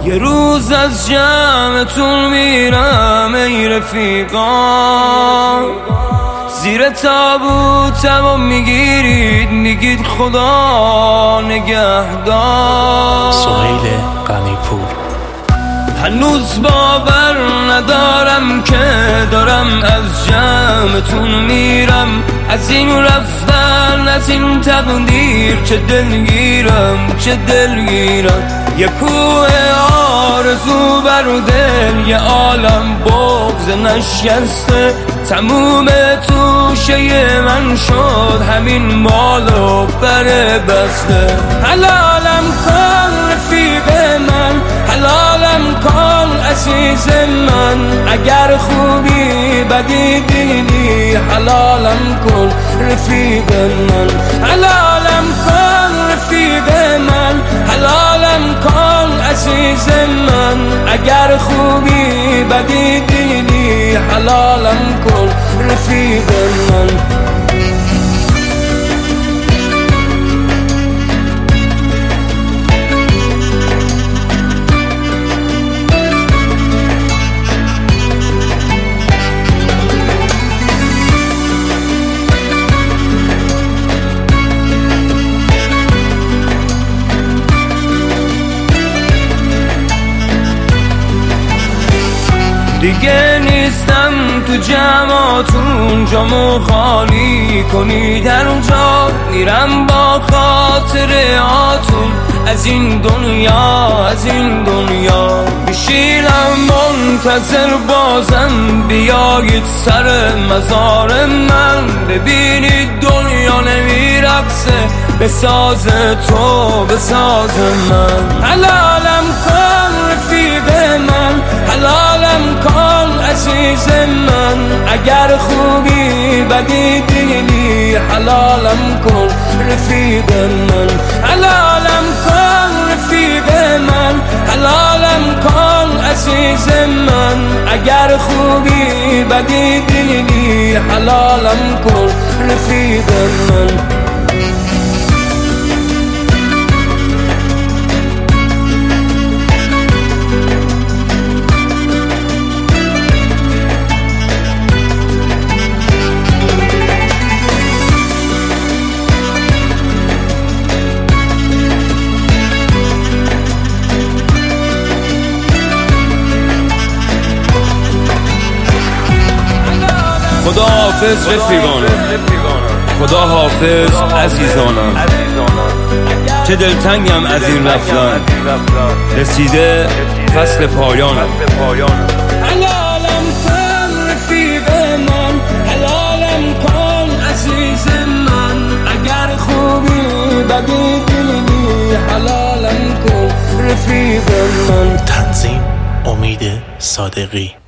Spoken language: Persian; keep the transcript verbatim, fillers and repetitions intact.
یه روز از جمعتون میرم ای رفیقان، زیر تابوتم و میگیرید میگید خدا نگهدار. سهیل غنی‌پور. هنوز باور ندارم که دارم از جمعتون میرم، از این رفتن از این تقدیر چه دلگیرم چه دلگیرم. یه کوه آرزو بر دل، یه عالم بغض نشکسته، تموم توشه من شد همین مال و بر بسته. حلالم کن رفیق من، حلالم کن عزیز من، اگر خوبی بدی دیدی حلالم کن رفیق من. حلالم کن رفیق من، حلالم کن عزیز من، اگر خوبی بدی دیدی حلالم کن رفیق من. دیگه نیستم تو جمعاتون، جامو خالی کنی در اونجا، میرم با خاطره هاتون از این دنیا از این دنیا. میشینم منتظر بازم بیایید سر مزار من، ببینید دنیا نمیرقصه به ساز تو به ساز من. حلالم کن رفیق من، حلالم کن عزیز من، اگر خوبی بدی دیدی حلالم کن رفیق من. حلالم کن رفیق من، حلالم کن عزیز من، اگر خوبی بدی دیدی حلالم کن رفیق من. خدا حافظ رفیقانم، خدا حافظ عزیزانم، چه دلتنگم از این رفتن، رسیده فصل پایانم. حلالم کن رفیق من، حلالم کن عزیز من، اگر خوبی بدی دیدی حلالم کن رفیق من. تنظیم امید صادقی.